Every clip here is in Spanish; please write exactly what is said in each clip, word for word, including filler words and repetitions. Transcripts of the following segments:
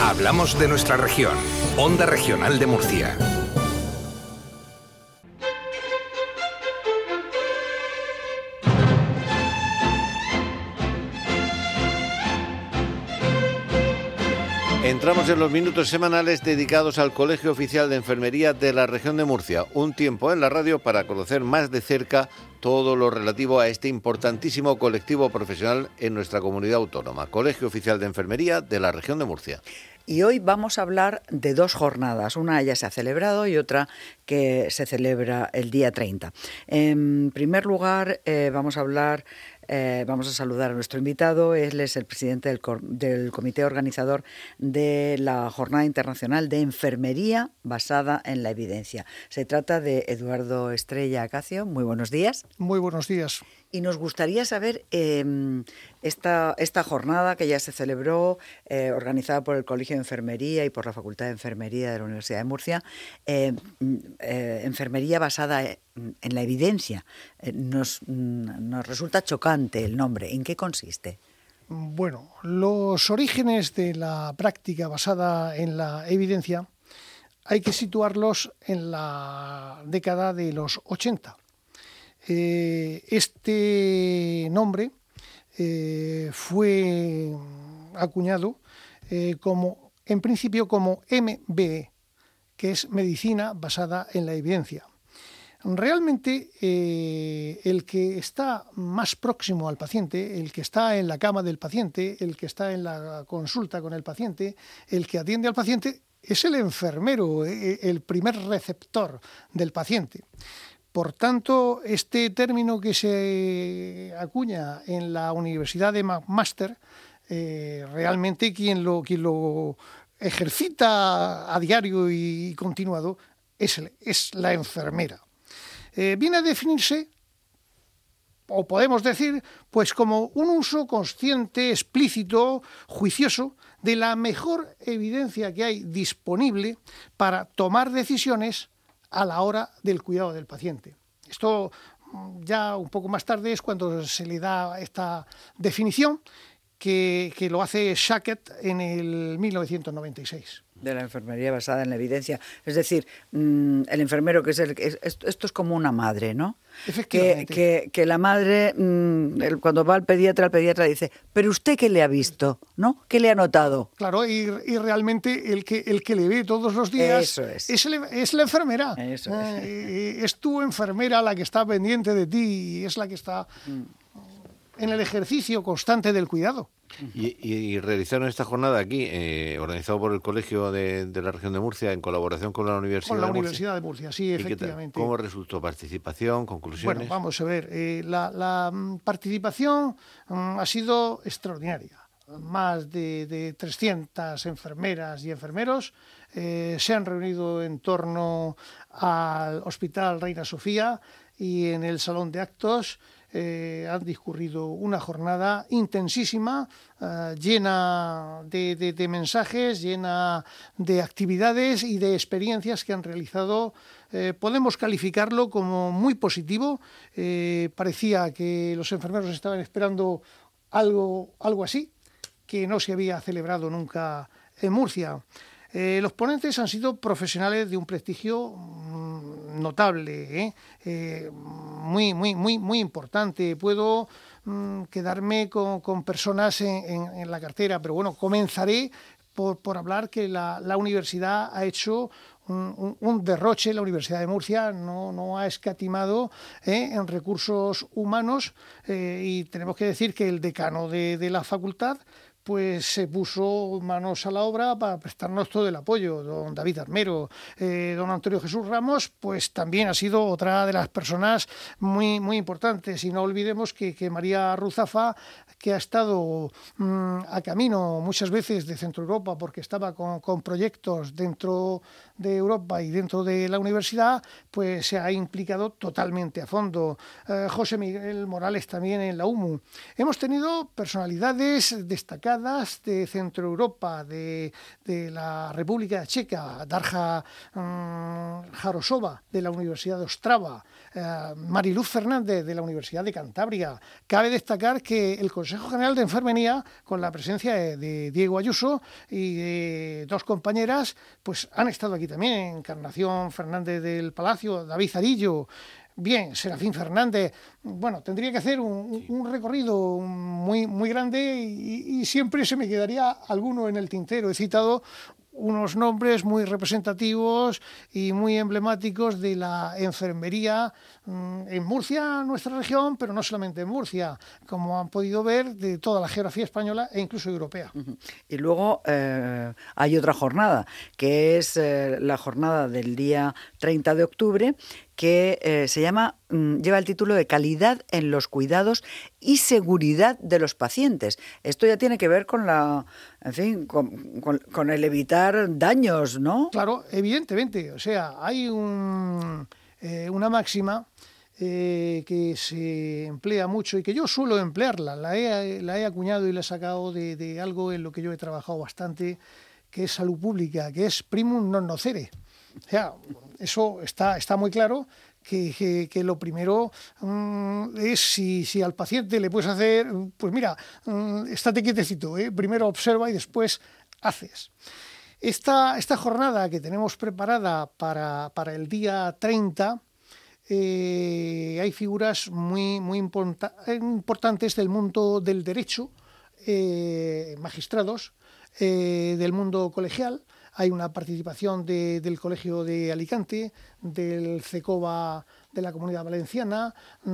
Hablamos de nuestra región. Onda Regional de Murcia. Entramos en los minutos semanales dedicados al Colegio Oficial de Enfermería de la región de Murcia. Un tiempo en la radio para conocer más de cerca todo lo relativo a este importantísimo colectivo profesional en nuestra comunidad autónoma. Colegio Oficial de Enfermería de la región de Murcia. Y hoy vamos a hablar de dos jornadas, una ya se ha celebrado y otra que se celebra el día treinta. En primer lugar, eh, vamos a hablar, eh, vamos a saludar a nuestro invitado. Él es el presidente del, del comité organizador de la Jornada Internacional de Enfermería basada en la evidencia. Se trata de Eduardo Estrella Acacio. Muy buenos días. Muy buenos días. Y nos gustaría saber eh, esta, esta jornada que ya se celebró, eh, organizada por el Colegio de Enfermería y por la Facultad de Enfermería de la Universidad de Murcia, eh, eh, enfermería basada en la evidencia. Eh, nos, nos resulta chocante el nombre. ¿En qué consiste? Bueno, los orígenes de la práctica basada en la evidencia hay que situarlos en la década de los ochenta. Eh, este nombre eh, fue acuñado eh, como, en principio como M B E, que es medicina basada en la evidencia. Realmente eh, el que está más próximo al paciente, el que está en la cama del paciente, el que está en la consulta con el paciente, el que atiende al paciente, es el enfermero, el primer receptor del paciente. Por tanto, este término que se acuña en la Universidad de McMaster, eh, realmente quien lo, quien lo ejercita a diario y continuado es, el, es la enfermera. Eh, viene a definirse, o podemos decir, pues como un uso consciente, explícito, juicioso, de la mejor evidencia que hay disponible para tomar decisiones a la hora del cuidado del paciente. Esto ya un poco más tarde es cuando se le da esta definición que, que lo hace Shackett en el mil novecientos noventa y seis. De la enfermería basada en la evidencia. Es decir, mmm, el enfermero que es el... Es, esto es como una madre, ¿no? Efectivamente. Que, que, que la madre, mmm, el, cuando va al pediatra, el pediatra dice, ¿pero usted qué le ha visto? ¿No? ¿Qué le ha notado? Claro, y, y realmente el que, el que le ve todos los días Eso es. Es, el, es la enfermera. Eso es. Eh, es tu enfermera la que está pendiente de ti y es la que está mm. en el ejercicio constante del cuidado. Y, y, y realizaron esta jornada aquí, eh, organizado por el Colegio de, de la región de Murcia, en colaboración con la Universidad Con la de Murcia. Universidad de Murcia, sí, efectivamente. ¿Cómo resultó? ¿Participación? ¿Conclusiones? Bueno, vamos a ver. Eh, la, la participación um, ha sido extraordinaria. Más de, de trescientas enfermeras y enfermeros eh, se han reunido en torno al Hospital Reina Sofía y en el Salón de Actos. Eh, han discurrido una jornada intensísima, eh, llena de, de, de mensajes, llena de actividades y de experiencias que han realizado. Eh, podemos calificarlo como muy positivo. Eh, parecía que los enfermeros estaban esperando algo, algo así, que no se había celebrado nunca en Murcia. Eh, los ponentes han sido profesionales de un prestigio mmm, notable, ¿eh? Eh, muy, muy, muy, muy importante. Puedo mmm, quedarme con, con personas en, en, en la cartera, pero bueno, comenzaré por, por hablar que la, la universidad ha hecho un, un, un derroche. La Universidad de Murcia no, no ha escatimado ¿eh? en recursos humanos eh, y tenemos que decir que el decano de, de la facultad pues se puso manos a la obra para prestarnos todo el apoyo. Don David Armero, eh, don Antonio Jesús Ramos, pues también ha sido otra de las personas muy, muy importantes. Y no olvidemos que, que María Ruzafa, que ha estado mmm, a camino muchas veces de Centro Europa, porque estaba con, con proyectos dentro de Europa y dentro de la universidad, pues se ha implicado totalmente a fondo. Eh, José Miguel Morales también en la U M U. Hemos tenido personalidades destacadas de Centro Europa, de, de la República Checa, Darja um, Jarosova de la Universidad de Ostrava, eh, Mariluz Fernández de la Universidad de Cantabria. Cabe destacar que el Consejo Consejo General de Enfermería, con la presencia de, de Diego Ayuso y de dos compañeras, pues han estado aquí también, Encarnación Fernández del Palacio, David Zarillo, bien, Serafín Fernández. Bueno, tendría que hacer un, un recorrido muy, muy grande y, y siempre se me quedaría alguno en el tintero. He citado unos nombres muy representativos y muy emblemáticos de la enfermería en Murcia, nuestra región, pero no solamente en Murcia, como han podido ver, de toda la geografía española e incluso europea. Y luego eh, hay otra jornada, que es eh, la jornada del día treinta de octubre, que eh, se llama, mm, lleva el título de Calidad en los cuidados y seguridad de los pacientes. Esto ya tiene que ver con la, en fin, con, con, con el evitar daños, ¿no? Claro, evidentemente. O sea, hay un, eh, una máxima eh, que se emplea mucho y que yo suelo emplearla. La he, la he acuñado y la he sacado de, de algo en lo que yo he trabajado bastante, que es salud pública, que es primum non nocere. O sea, eso está, está muy claro, que, que, que lo primero um, es si, si al paciente le puedes hacer, pues mira, um, estate quietecito, ¿eh? Primero observa y después haces. Esta, esta jornada que tenemos preparada para, para el día treinta, eh, hay figuras muy, muy importa, importantes del mundo del derecho, eh, magistrados, eh, del mundo colegial. Hay una participación de, del Colegio de Alicante, del CECOBA de la Comunidad Valenciana,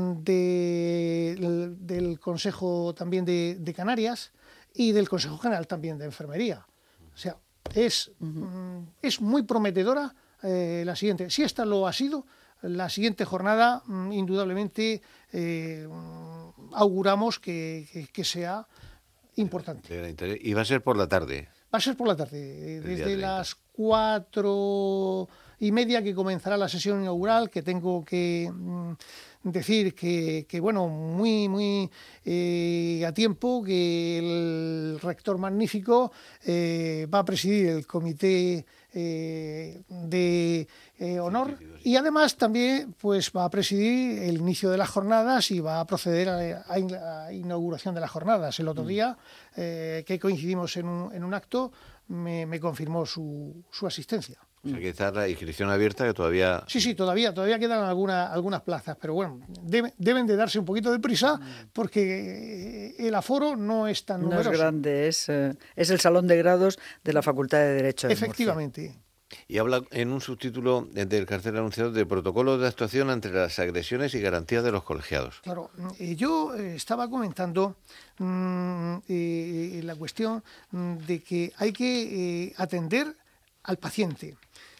de, del, del Consejo también de, de Canarias y del Consejo General también de Enfermería. O sea, es, uh-huh. es muy prometedora eh, la siguiente. Si esta lo ha sido, la siguiente jornada, indudablemente, eh, auguramos que, que, que sea importante. Y va a ser por la tarde. Va a ser por la tarde, desde las cuatro y media que comenzará la sesión inaugural, que tengo que mm, decir que, que, bueno, muy, muy eh, a tiempo, que el rector magnífico eh, va a presidir el comité eh, de eh, honor y además también pues va a presidir el inicio de las jornadas y va a proceder a, a la inauguración de las jornadas. El otro día, eh, que coincidimos en un, en un acto, me, me confirmó su, su asistencia. O sea, que está la inscripción abierta, que todavía... Sí, sí, todavía, todavía quedan alguna, algunas plazas, pero bueno, debe, deben de darse un poquito de prisa porque el aforo no es tan numeroso. No es grande, es, eh, es el salón de grados de la Facultad de Derecho de Efectivamente. Murcia. Y habla en un subtítulo del cartel anunciado de protocolo de actuación ante las agresiones y garantías de los colegiados. Claro, eh, yo eh, estaba comentando mmm, eh, la cuestión de que hay que eh, atender al paciente.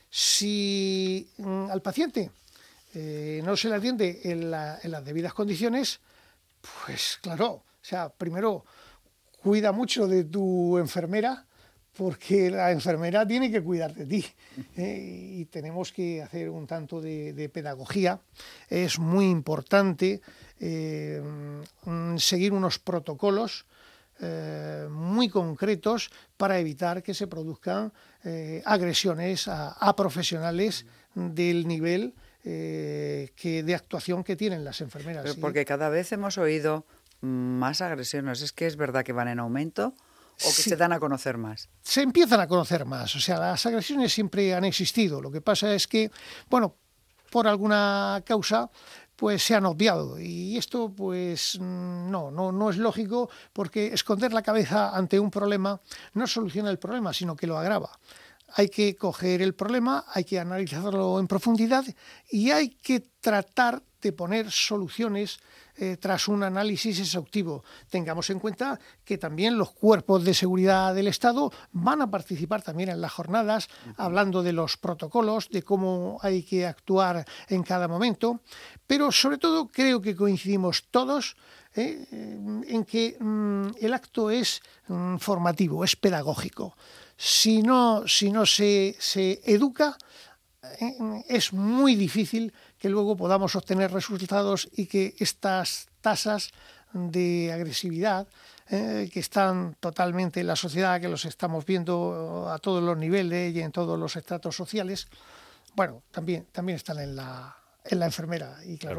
Si mmm, al paciente eh, no se le atiende en, la, en las debidas condiciones, pues claro, o sea, primero cuida mucho de tu enfermera, porque la enfermera tiene que cuidar de ti eh, y tenemos que hacer un tanto de, de pedagogía. Es muy importante eh, seguir unos protocolos eh, muy concretos para evitar que se produzcan eh, agresiones a, a profesionales del nivel eh, que, de actuación que tienen las enfermeras. Pero porque cada vez hemos oído más agresiones. ¿Es que es verdad que van en aumento? ¿O que sí, se dan a conocer más? Se empiezan a conocer más. O sea, las agresiones siempre han existido. Lo que pasa es que, bueno, por alguna causa, pues se han obviado. Y esto, pues, no, no, no es lógico, porque esconder la cabeza ante un problema no soluciona el problema, sino que lo agrava. Hay que coger el problema, hay que analizarlo en profundidad y hay que tratar de poner soluciones eh, tras un análisis exhaustivo. Tengamos en cuenta que también los cuerpos de seguridad del Estado van a participar también en las jornadas, uh-huh. hablando de los protocolos, de cómo hay que actuar en cada momento, pero sobre todo creo que coincidimos todos eh, en que mm, el acto es mm, formativo, es pedagógico. Si no, si no se, se educa, eh, es muy difícil que luego podamos obtener resultados y que estas tasas de agresividad eh, que están totalmente en la sociedad, que los estamos viendo a todos los niveles y en todos los estratos sociales, bueno, también, también están en la, en la enfermera. Y claro, claro.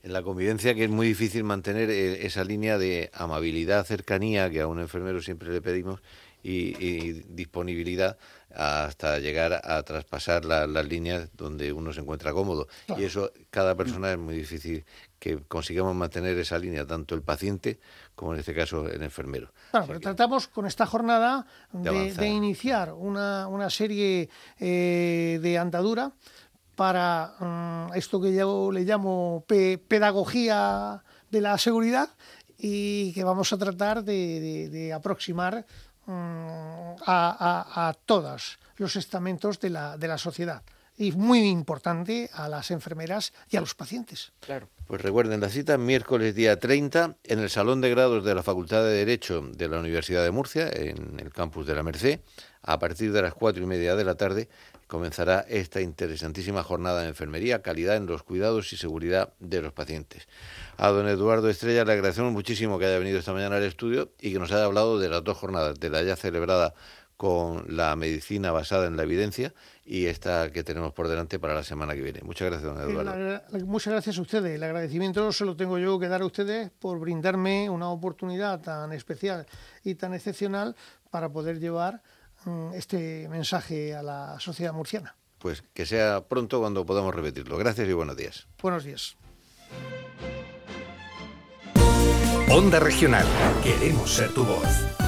En la convivencia, que es muy difícil mantener eh, esa línea de amabilidad, cercanía, que a un enfermero siempre le pedimos, y, y disponibilidad hasta llegar a traspasar la, las líneas donde uno se encuentra cómodo. Claro. Y eso, cada persona es muy difícil que consigamos mantener esa línea, tanto el paciente como en este caso el enfermero. Claro, pero que tratamos con esta jornada de, de, de iniciar una, una serie eh, de andadura para um, esto que yo le llamo pe pedagogía de la seguridad, y que vamos a tratar de, de, de aproximar um, a, a, a todos los estamentos de la, de la sociedad. Y muy importante a las enfermeras y a los pacientes. Claro. Pues recuerden la cita, miércoles día treinta, en el Salón de Grados de la Facultad de Derecho de la Universidad de Murcia, en el campus de la Merced. A partir de las cuatro y media de la tarde comenzará esta interesantísima jornada de enfermería, calidad en los cuidados y seguridad de los pacientes. A don Eduardo Estrella le agradecemos muchísimo que haya venido esta mañana al estudio y que nos haya hablado de las dos jornadas, de la ya celebrada con la medicina basada en la evidencia y esta que tenemos por delante para la semana que viene. Muchas gracias, don Eduardo. La, la, muchas gracias a ustedes. El agradecimiento se lo tengo yo que dar a ustedes por brindarme una oportunidad tan especial y tan excepcional para poder llevar um, este mensaje a la sociedad murciana. Pues que sea pronto cuando podamos repetirlo. Gracias y buenos días. Buenos días. Onda Regional. Queremos ser tu voz.